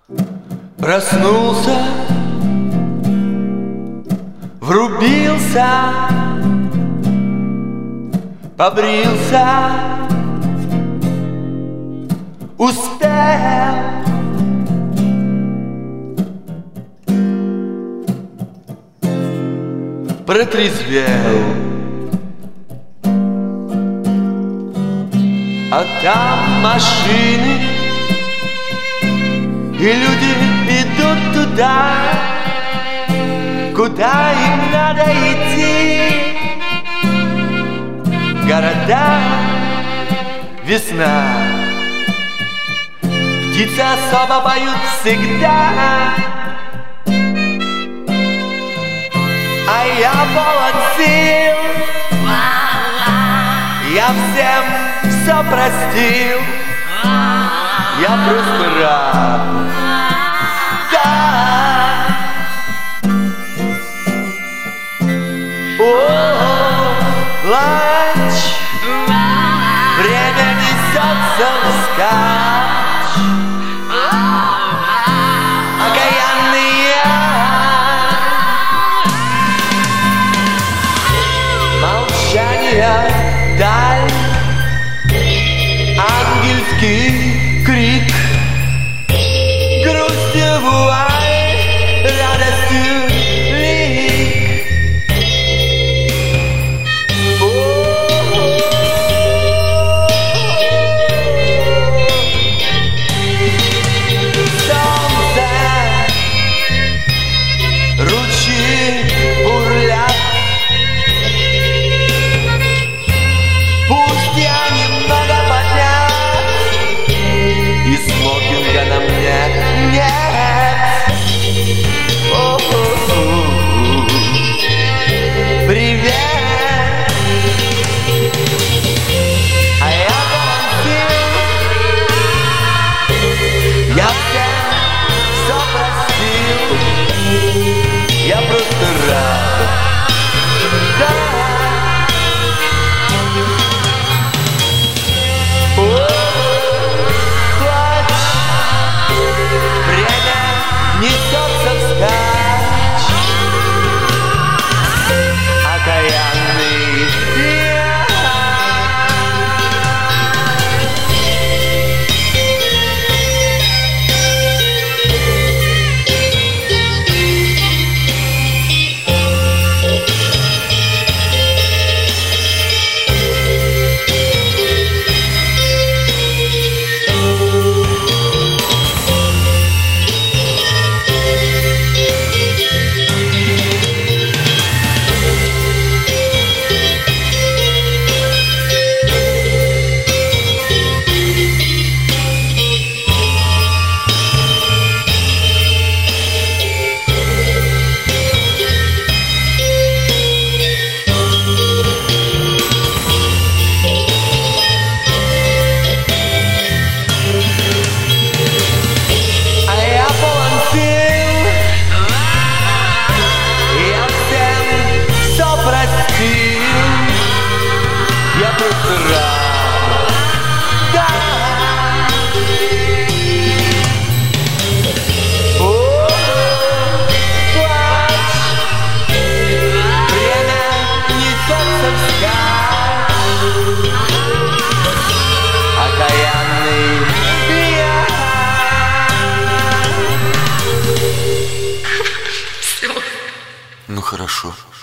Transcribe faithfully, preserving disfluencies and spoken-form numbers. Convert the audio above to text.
Проснулся, врубился, побрился, успел. Протрезвел, а там машины, и люди идут туда, куда им надо идти. Города, весна, птицы особо поют всегда. А я полон сил, я всем все простил, я просто рад, да. О, плачь, время несется вскачь, окаянный я. Молчание, даль, ангельский крик, грустью вуаль, радостью лик. Солнце, ручьи бурлят, пусть я немного поднят, и смокинга на мне нет. О-о-о. Привет, а я полон сил, я всем все простил, я просто рад, да. Несется вскачь, окаянный я. Я просто рад, да. О, плачь, время несется вскачь, окаянный я. Ну хорошо.